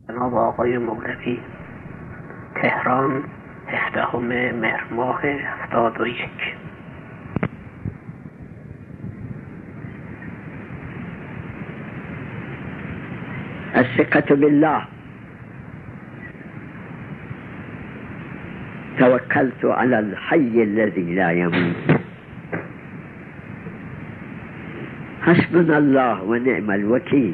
جناب آقای مولوی، تهران، 17 مهر ماه 71. الثقة بالله. توكلت على الحي الذي لا يموت. حسبنا الله ونعم الوكيل.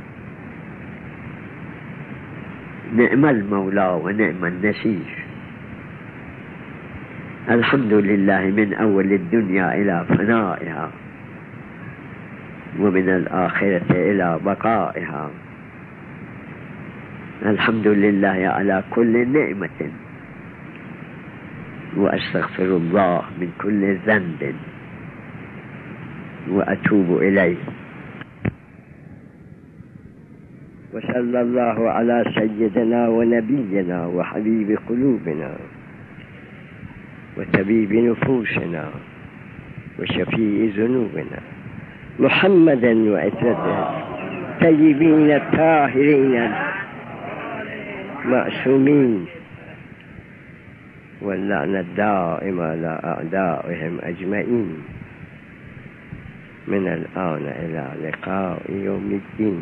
نعم المولى ونعم النصير. الحمد لله من أول الدنيا إلى فنائها، ومن الآخرة إلى بقائها. الحمد لله على كل نعمة، وأستغفر الله من كل ذنب وأتوب إليه. وصلى الله على سيدنا ونبينا وحبيب قلوبنا وطبيب نفوسنا وشفيع ذنوبنا محمدا وعترته طيبين الطاهرين معصومين، واللعنة الدائمة على أعدائهم أجمعين من الآن إلى لقاء يوم الدين.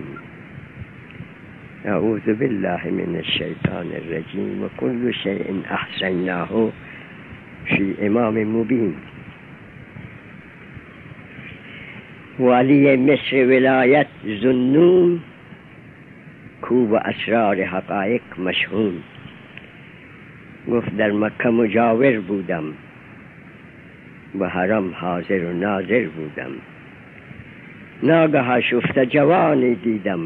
أعوذ بالله من الشيطان الرجيم. وكل شيء أحسناه في إمام مبين. والی مصر ولایت ذوالنون، کو به اسرار حقایق مشهون. گفت در مکه مجاور بودم، به حرم حاضر و ناظر بودم. ناگه شفته جوانی دیدم،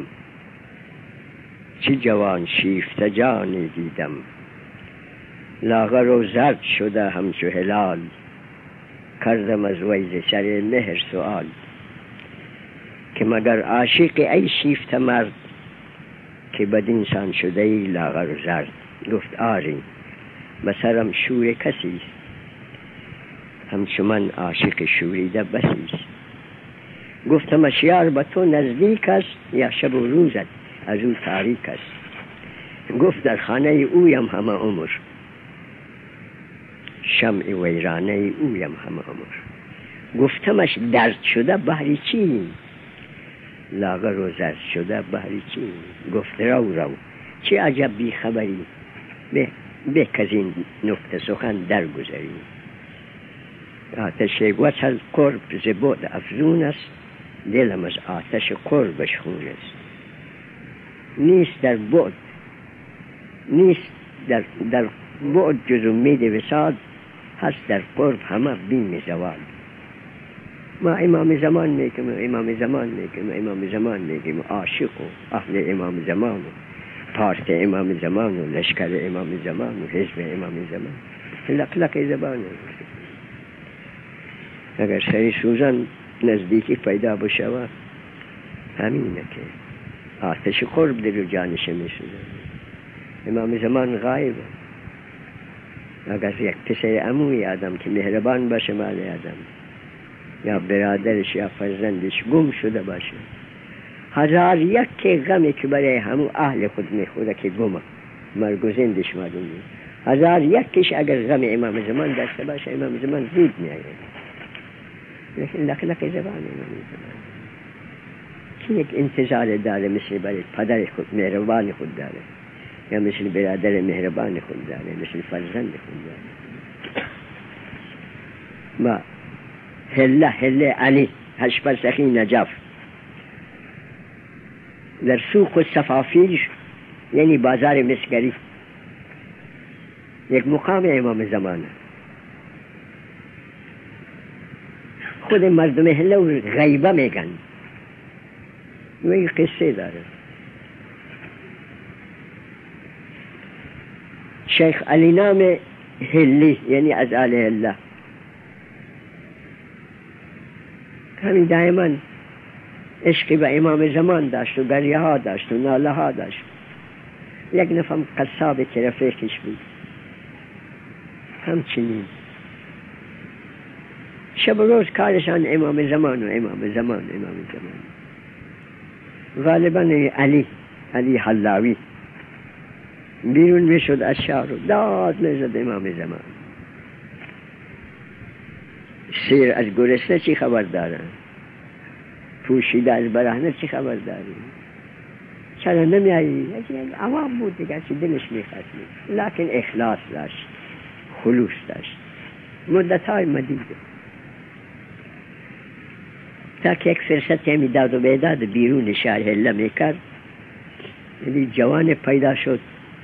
چه جوان شیفته جانی دیدم. لاغر و زرد شده همچو هلال، کردم از ویز سر مهر سؤال. که مگر عاشق ای شیفته مرد، که بدینسان شده ای لاغر و زرد. گفت آری به سرم شور کسی، همچو من عاشق شوریده بسی. گفتم اشیار به تو نزدیک است، یا شب و روزت از او تاریک است. گفت در خانه اویم همه عمر، شمع ویرانه اویم همه عمر. گفتمش درد شده بهری چی، لاغر و زرد شده بهری چی. گفت رو چه عجب بی خبری، به که از این نکته سخن در گذری. آتش وصل قرب ز بعد افزون است، دلم از آتش قربش خون است. نیست در بعد جز امید وصال، هست در قرب همه بیم زوال. ما امام زمان میگیم عاشق و اهل امام زمان و پارت امام زمان و لشکر امام زمان و حزب امام زمان. لقلق زبان. اگر سری سوزن نزدیکی پیدا بشود، همینه که آتش قرب دل و جانش میسوزن. امام زمان غایب. اگر یک پسر عموی آدم که مهربان باشه مال آدم، یا برادرش یا فرزندش گم شده باشه، هزار یک که غمی که برای همون اهل خود میخوره که گمه مرگوزندش معلوم نیست. هزار یک کش اگر غم امام زمان داشته باشه، امام زمان زود میآید. لیکن لقلق زبان امام زمان کی یک انتظار داره مثل برای پدر خود مهربان خود داره، یا مثل برادر مهربان خود داره، مثل فرزند خود داره. ما هله علی هشبر سخی نجف در سوق و صفافیل، یعنی بازار مسگری، یک مقام امام زمانه. خود مردم هله و غیبه میگن و یک قصه داره. شیخ علی نام هلی، یعنی از آل الله، همین دائما عشقی به امام زمان داشت و گریه ها داشت و ناله ها داشت. یک نفهم قصاب که رفیقش بود همچنین شب و روز کارشان امام زمان. غالبا علی حلاوی بیرون میشد از شهر رو داد میزد امام زمان. سیر از گرسنه چی خبر دارن؟ پوشیده از برهنه چی خبر داری؟ چرا نمیایی؟ عوام بود دیگه چی دلش میخواست، لکن اخلاص داشت، خلوص داشت. مدتهای مدیده تا که یک فرصت همی داد و بیداد بیرون شهر هله میکرد. یعنی جوان پیدا شد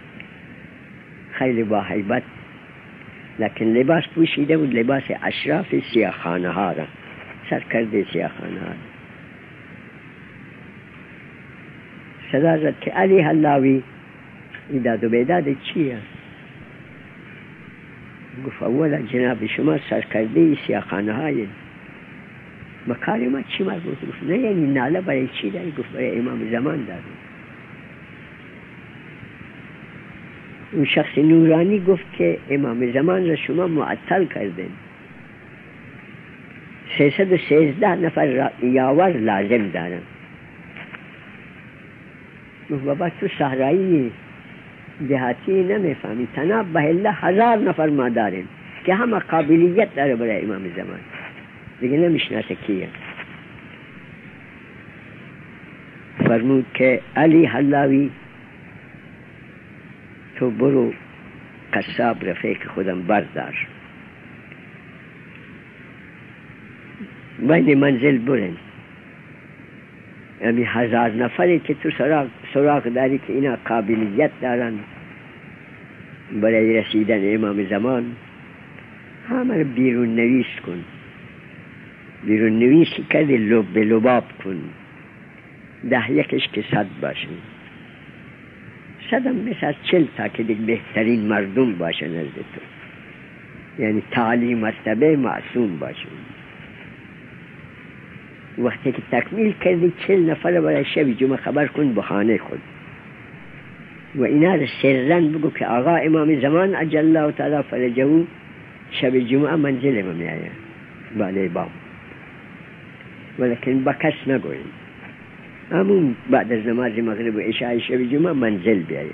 خیلی با حیبت، لکن لباس پوشیده بود، لباس اشراف سیاخانه ها را، سرکرده سیاخانه ها را. صدا زد که علی حلاوی این داد و بیداد چیه؟ گفت اولا جناب شما سرکرده سیاخانه های مکار ما چی مربوط؟ گفت نه یعنی ناله برای چی داری؟ گفت برای امام زمان داری. اون شخص نورانی گفت که امام زمان را شما معطل کردین، 313 نفر یاور لازم دارن. گفت بابا تو صحرایی دهاتی نمیفهمی، تناب به الله 1000 نفر ما داریم که همه قابلیت داره برای امام زمان، دیگه نمیشناسه کیه. فرمود که علی حلاوی تو برو قصاب رفیق خودم بردار، بین منزل برن، یعنی 1000 نفری که تو سراغ داری که اینا قابلیت دارن برای رسیدن امام زمان، همه بیرون نویس کن، بیرون نویسی کردی لب به لباب کن، 10 که 100 باشه، 100 مثل از 40 تا که دیگه بهترین مردم باشه نزد تو، یعنی تعلیم مرتبه معصوم باشه. وقتی که تکمیل کردی 40 نفر برای شب جمعه خبر کن به خانه خود و اینا را سرن بگو که آقا امام زمان عجل الله تعالی فرجه شب جمعه منزل ما میآید بالای بام، ولیکن با کس نگوید، همون بعد از نماز مغرب و عشاء شب جمعه منزل بیاید.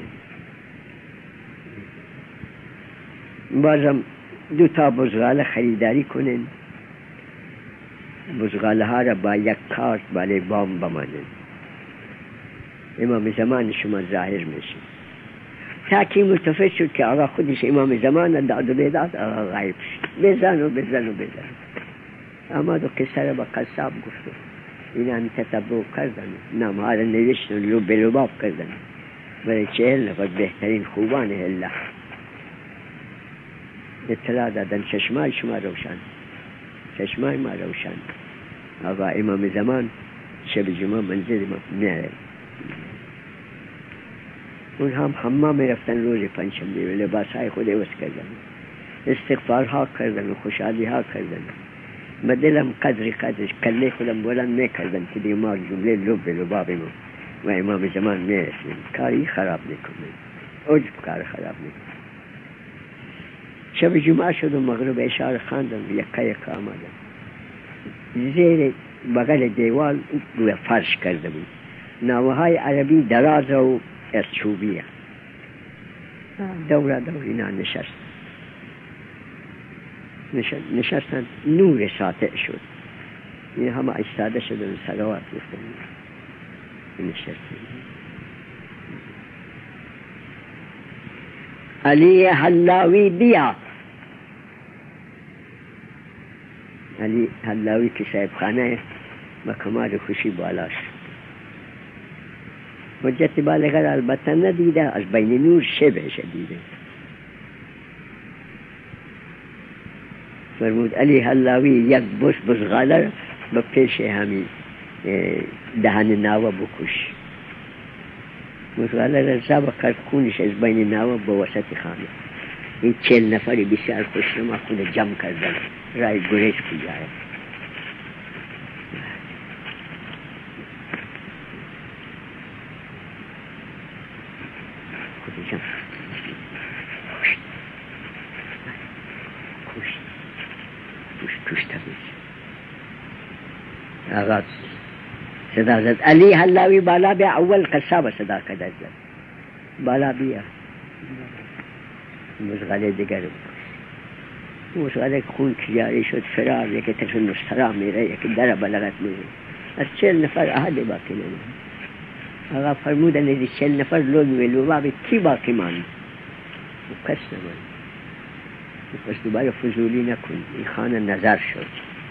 بازم 2 تا بزغاله خریداری کنین، بزغاله ها را با یک کارت بالای بام بمانید، امام زمان شما ظاهر میشه. تا که متفق شد که آقا خودش امام زمان داد و بیداد، آقا غیب شد، بزن. اما دو قصه را با قصاب گفت، این هم تتبع کردن، نامها را نوشتن، لب به لباب کردن برای 40 نفر بهترین خوبان الله. اطلاع دادن چشمای شما روشن، چشمای ما روشن، آقا امام زمان شب جمعه منزل ما میاره. اون هم حمام رفتن روز پنجشنبه و لباسهای خود عوض کردن، استغفارها کردن و خوشحالیها کردن. به دلم قدرش کله خودم بلند میکردن که دیگه ما جمله لب به لباب ما و امام زمان میرسیم، کاری خراب نکنیم، عجب کار خراب نکنیم. شب جمعه شد و مغرب عشاء خواندم و یک آمدم، زیر بغل دیوال روی فرش کرده بود، نامه‌های عربی دراز و از چوبیه، دور اینا نشستن، نور ساطع شد، این همه ایستاده شدن، صلوات گفتن، نشستن. علی حلاوی بیا. علی حلاوی که صاحب خانه با کمال خوشی بالاست، حجت بالغه را البته ندیده، از بین نور شبهش دیده. فرمود علی حلاوی یک بزغاله به پیش همین دهن ناوه بکش. بزغاله را زب کرد، خونش از بین ناوه به وسط خانه. این 40 نفری بسیار خوشنما خود جمع کردن، رای گریز کجای خود جمع کشت تبیز. آغا صدا زد علی حلاوی بالا بیا، اول قصاب صدا کدر زد، بالا بیا. مشغله دیگر مشغله خون جاری شد فرار، یکی طرف نصرا میره، یکی در بلغت میره. از 40 نفر احد باقی نمید. آقا فرمودن از 40 نفر لباب کی باقی ماند؟ و کس نماند. پس دوباره فضولی نکن. این خانه نظر شد،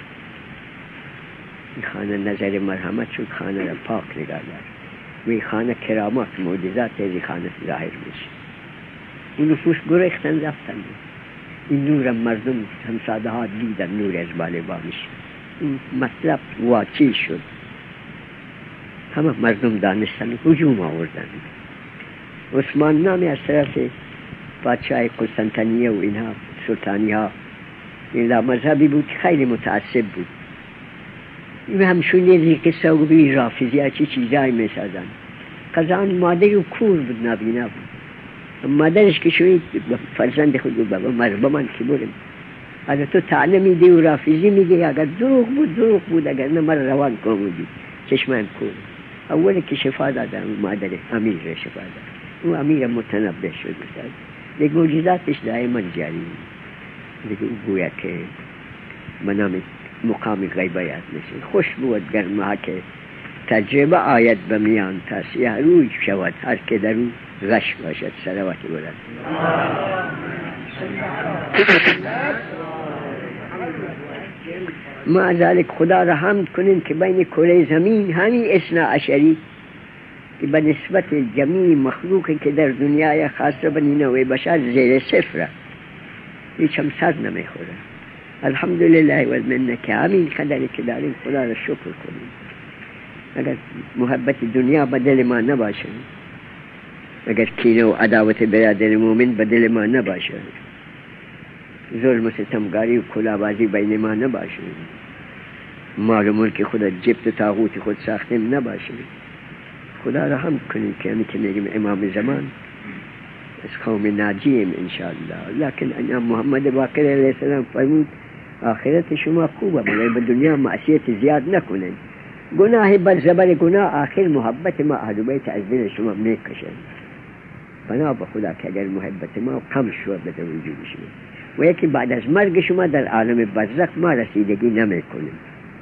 این خانه نظر مرحمت شد، خانه را پاک نگاه دار و این خانه کرامات معجزات این خانه ظاهر میشه. اون نفوس گریختن رفتن. این نور مردم همساده ها دیدن نور از بالا میشه. این مطلب واقعی شد، همه مردم دانستن، هجوم آوردن. عثمان نامی از طرف پادشاه قسطنطنیه و اینها سلطانی ها این مذهبی بود، خیلی متعصب بود. این همشون یه قصه و بی رافضی ها چی چیزایی می سازن. قضان مادر و کور بود، نابینا بود. مادرش که شوید فرزند خود بود، بابا مربا من که برم اگر تو تعالی میدی و رافضی میگی، اگر دروغ بود، اگر نه مر روان کامودی چشمم کور. اولی که شفا دادن مادر امیر شفا دادن، و امیر متنبه شد. دیگه معجزاتش دائما جاری. دیگه او گویا که منام مقام غیبیات میشه. خوش بود گرمه که تجربه آید به میان تا سیاه روی شود، هر که در او غش باشد. صلوات بلند. ما ذلك خدا را حمد کنیم که بین کره زمین همین اثنا عشری که به نسبت جمیع مخلوقی که در دنیای خاصه بنی نوع بشر زیر صفر، هیچ هم سر نمیخوره. الحمدلله و المنه که همین قدری که داریم خدا را شکر کنیم. اگر محبت دنیا به دل ما نباشه، اگر کینه و عداوت برادر مومن به دل ما نباشه، ظلم و ستمگاری و کلاهبازی بین ما نباشه، مال و ملک خود جبت و طاغوت خود ساختیم نباشه، خدا را حمد کنیم که همی که میگیم امام زمان از قوم ناجیم انشاءالله. لکن امام محمد باقر علیه السلام فرمود آخرت شما خوبه، مگر به دنیا معصیت زیاد نکنید. گناه بر زبر گناه آخر محبت ما اهل بیت از دل شما میکشند. بنا به خدا که اگر محبت ما کم شد به وجود شما، و یکی بعد از مرگ شما در عالم برزخ ما رسیدگی نمیکنیم.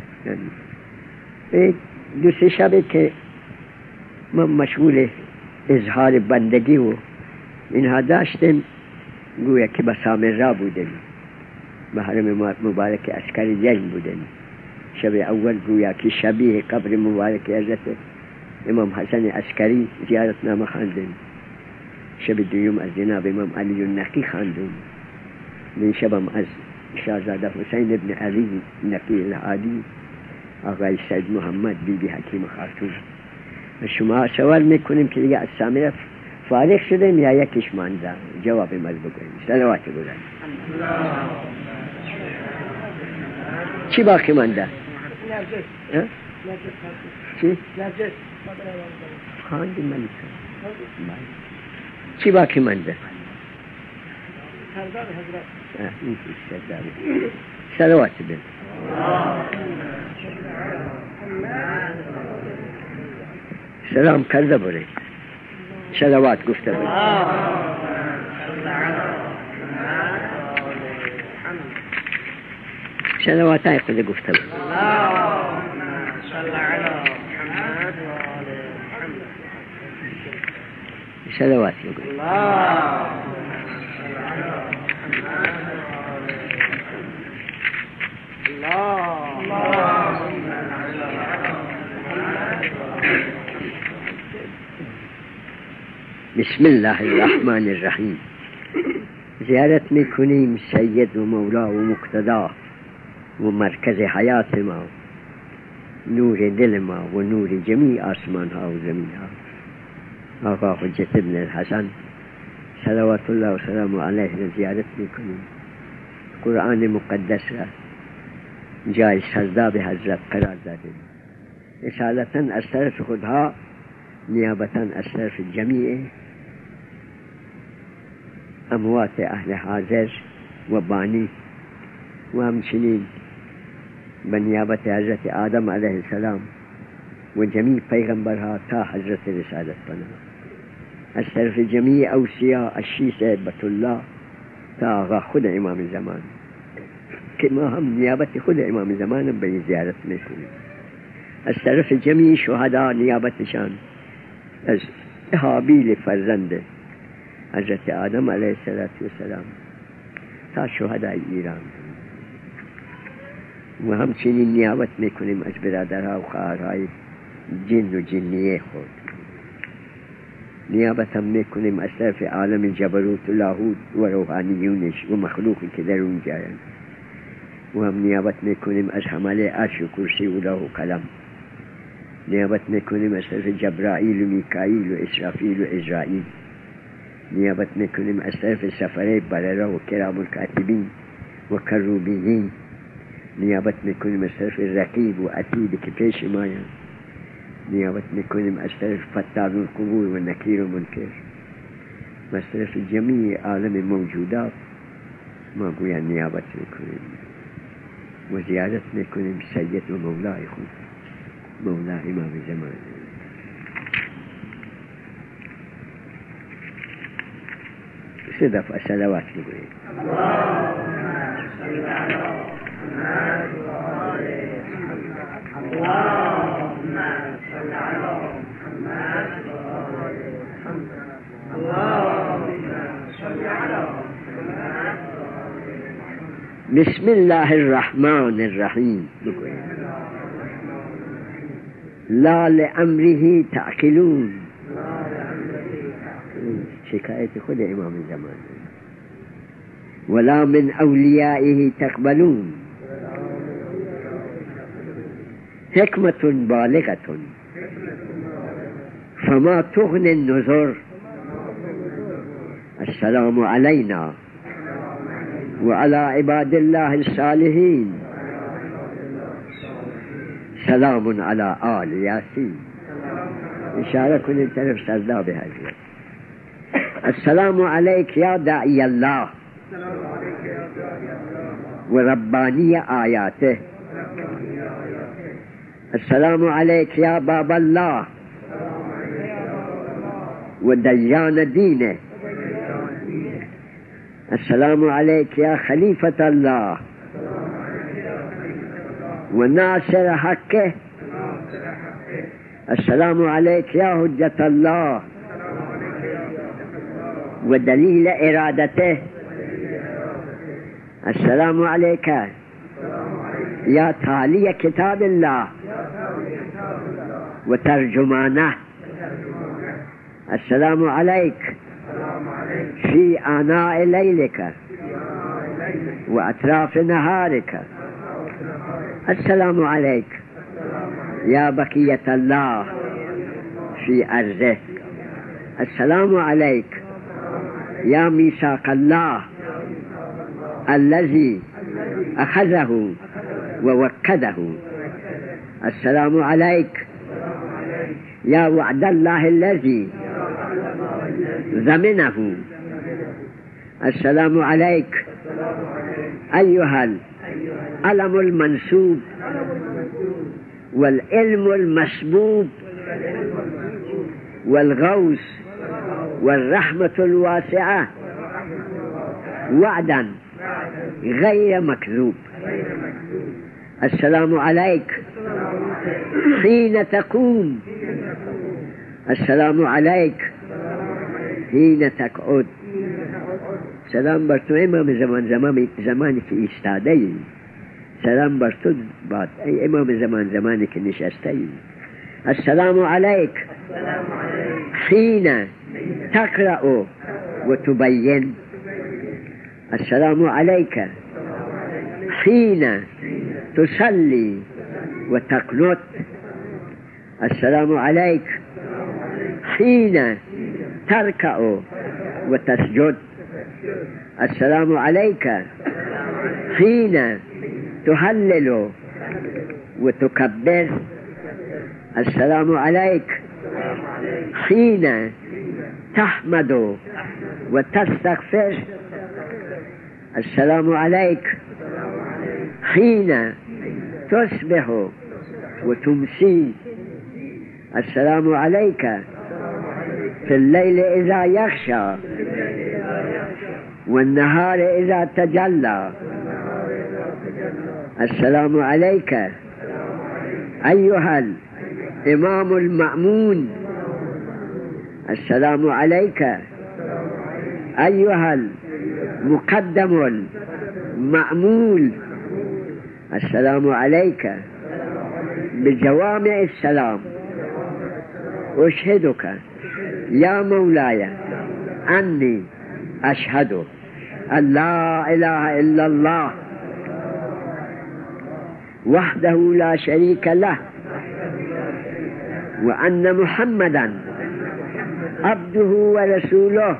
دو سه شبه که ما مشغول اظهار بندگی و اینها داشتیم، گویا که به سامرا بودیم، به حرم مبارک عسکری جنگ بودیم. شب اول گویا که شبیه قبر مبارک حضرت امام حسن عسکری زیارت نامه خواندیم. شب دوم از جناب امام علی النقی خواندیم. این شبم از شاهزاده حسین ابن علی نقی الهادی، آقای سید محمد بیبی حکیم خاتون. شما سوال میکنیم که دیگه از سامره فارغ شدیم یا یکیش مانده؟ جواب مال بگویم. صلوات بگویم. چی باقی مانده؟ چی؟ خواندی ملیکا. چی باقی مانده؟ صلوات بگویم. سلام کرده بره، صلوات گفته بره. صلوات های خود گفته بره. صلوات بگوی. بسم الله الرحمن الرحیم. زیارت میکنیم سید و مولا و مقتدا و مرکز حیات ما، نور دل ما و نور جمیع آسمان ها و زمین ها، آقا حجت ابن الحسن صلوات الله و سلام علیه زیارت میکنیم. قرآن مقدس را جای سجده به حضرت قرار دادیم. اصالتا از طرف خودها، نیابتا از طرف جمیع اموات اهل حاضر و بانی، و همچنین به نیابت حضرت آدم علیه السلام و جمیع پیغمبرها تا حضرت رسالت بنا. از طرف جمعی اوصیا الشیخ هیبت الله تا آقا خود امام زمان که ما هم نیابت خود امام زمان به زیارت میکنیم. از طرف جمعی شهدا نیابتشان از حابیل فرزند حضرت آدم علیه السلام تا شهدای ایران، و همچنین نیابت میکنیم از برادرها و خواهرهای جن و جنیه خود. نیابت هم میکنیم از طرف عالم جبروت و لاهوت و روحانیونش و مخلوقی که در اون جایند، و هم نیابت میکنیم از حمله عرش و کرسی و لوح و قلم. نیابت میکنیم از طرف جبرائیل و میکائیل و اسرافیل و ازرائیل. نیابت میکنیم از طرف سفره برره و کرام الکاتبین و کروبیین. نیابت میکنیم از طرف رقیب و عتید که پیش مایند. نیابت میکنیم از طرف فتان القبور و نکیر و منکر. از طرف جمعی عالم موجودات ما گویا نیابت میکنیم و زیارت میکنیم سید و مولای خود، مولا امام زمان. سه دفعه صلوات بگوییم. اللهم صل على محمد وآل محمد. اللهم صل على محمد. بسم الله الرحمن الرحیم بگوییم. لا لأمره تعقلون. شکایت خود امام زمان. ولا من اولیائه تقبلون. حکمة بالغة فما تغني النذر. السلام علينا وعلى عباد الله الصالحين. سلام على آل یاسین. اشاره کنید طرف سرداب حضرت. السلام عليك يا داعي الله ورباني آياته. السلام عليك يا باب الله وديان دينه. السلام عليك يا خليفة الله وناصر حقه. السلام عليك يا حجة الله ودليل إرادته. السلام عليك يا تالي كتاب الله وترجمانه. السلام عليك في آناء ليلك وأطراف نهارك. السلام عليك يا بقية الله في أرضه. السلام عليك يا ميثاق الله الذي أخذه ووكده. السلام عليك يا وعد الله الذي ضمنه. السلام عليك أيها العلم المنسوب والعلم المسبوب والغوث والرحمة الواسعة وعدا غير مكذوب. السلام عليك حين تقوم. السلام عليك حين تقعد. سلام بر تو امام زمانی که ایستاده ای. سلام بر تو باد ای امام زمانی که نشسته ای. السلام عليك حين تقرأ وتبين. السلام عليك حين تصلي وتقنت. السلام عليك حين تركع وتسجد. السلام عليك حين تهلل وتكبر. السلام عليك حين تحمد وتستغفر. السلام عليك حين تصبح وتمسي. السلام عليك في الليل إذا يغشى والنهار إذا تجلى. السلام عليك أيها الإمام المأمون. السلام عليك أيها المقدم المأمول. السلام عليك بجوامع السلام. أشهدك يا مولاي أني أشهد أن لا إله إلا الله وحده لا شريك له وأن محمدا عبده ورسوله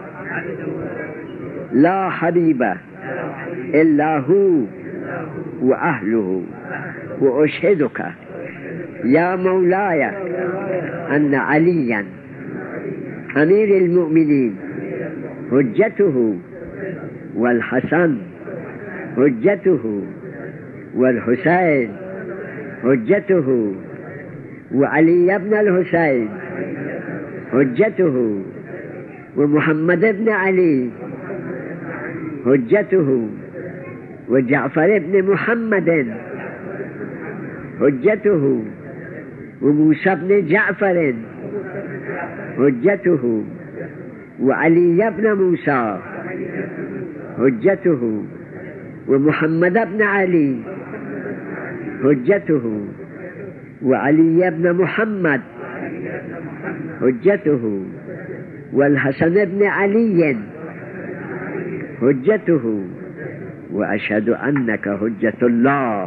لا حبيب إلا هو وأهله. وأشهدك يا مولاي أن عليا أمير المؤمنين حجته والحسن حجته والحسين حجته وعلي بن الحسين حجته ومحمد بن علي حجته وجعفر بن محمد حجته وموسى بن جعفر حجته وعلي بن موسى حجته ومحمد بن علي حجته وعلي بن محمد حجته والحسن بن علي حجته. وأشهد أنك حجة الله.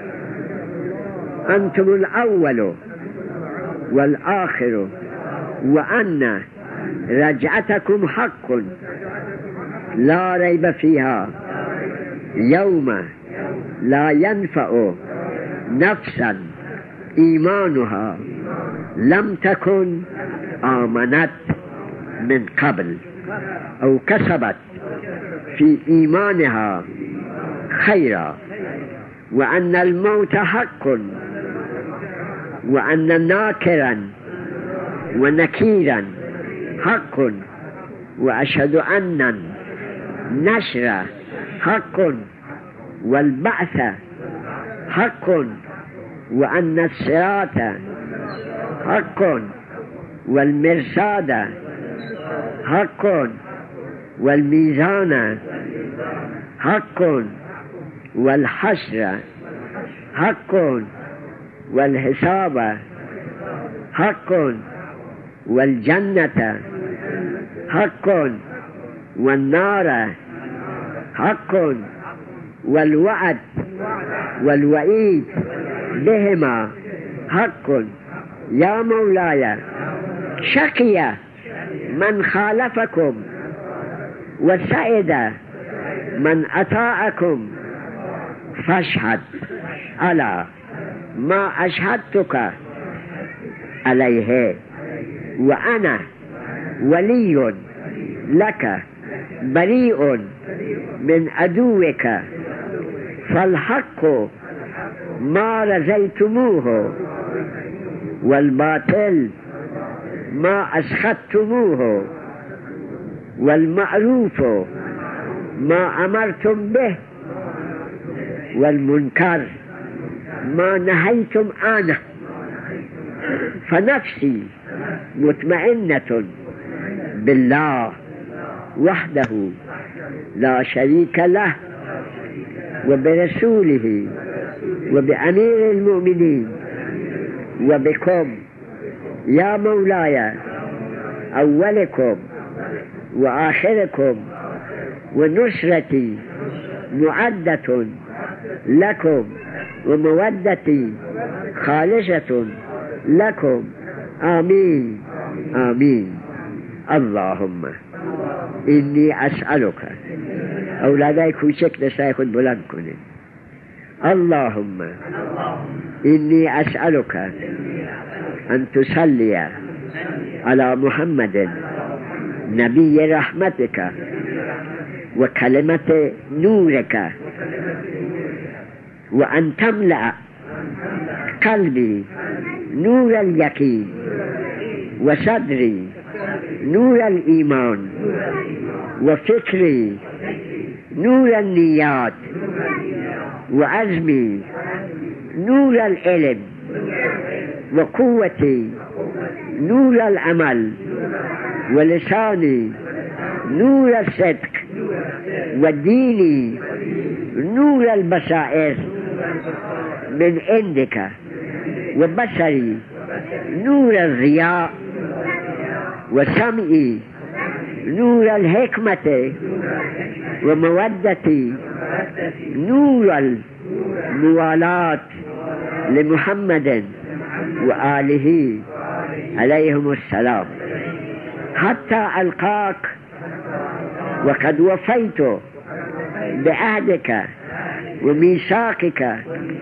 أنتم الأول والآخر وأن رجعتكم حق لا ريب فيها يوم لا ينفع نفسا إيمانها لم تكن آمنت من قبل أو كسبت في إيمانها خيرا. وأن الموت حق وأن ناكرا ونكيرا حق. وأشهد أن النشر حق والبعث حق وأن الصراط حق والمرصاد حق والميزان حق والحشر حق والحساب حق والجنة حق والنار حق والوعد والوعيد بهما حق. يا مولاي شقي من خالفكم وسعد من أطاعكم فاشهد على ما أشهدتك عليه وأنا ولي لك بريء من عدوك. فالحق ما رزيتموه والباطل ما أسخطتموه والمعروف ما أمرتم به والمنكر ما نهيتم عنه. فنفسي مطمئنة بالله وحده لا شريك له وبرسوله وبأمير المؤمنين وبكم يا مولاي أولكم وآخركم. ونصرتي معدة لكم ومودتي خالصة لكم. آمين آمين. اللهم إني أسألك أولادي كوشك نساي خد بلند كنين. اللهم إني أسألك أن تصلي على محمد نبي رحمتك وكلمة نورك وأن تملأ قلبي نور اليقين وصدري نور الإيمان وفكري نور النيات وعزمي نور العلم وقوتي نور العمل ولساني نور الصدق وديني نور البصائر من عندك وبصري نور الضياء وسمعي نور الحكمة ومودتي نور الموالاة لمحمد وآله عليهم السلام حتى ألقاك وقد وفيت بعهدك وميثاقك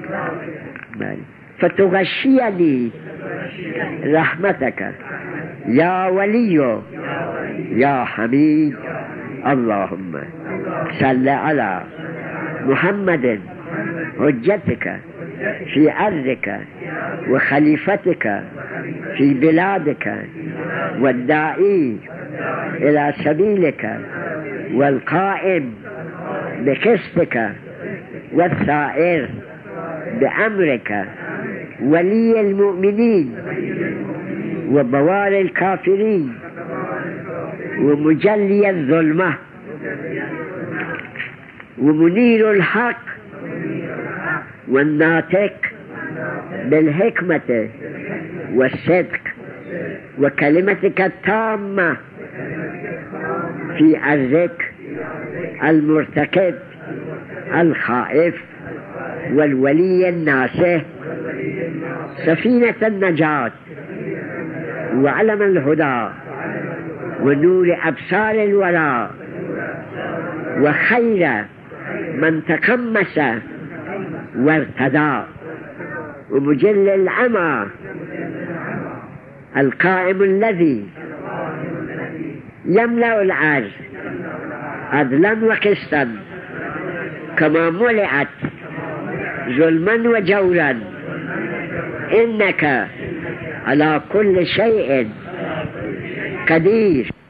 فتغشيني رحمتك يا ولي يا حميد. اللهم صل على محمد حجتك في أرضك وخليفتك في بلادك والداعي إلى سبيلك والقائم بقسطك والسائر بأمرك ولي المؤمنين وبوار الكافرين ومجلي الظلمة ومنير الحق والناطق بالحكمة والصدق وكلمتك التامة في أرضك المرتكب الخائف والولي الناصح سفينة النجاة وعلم الهدى ونور أبصار الورى وخير من تقمص وارتدى ومجل العمى القائم الذي يملأ الأرض عدلا وقسطا كما ملئت ظلما وجورا إنك على كل شيء قدير.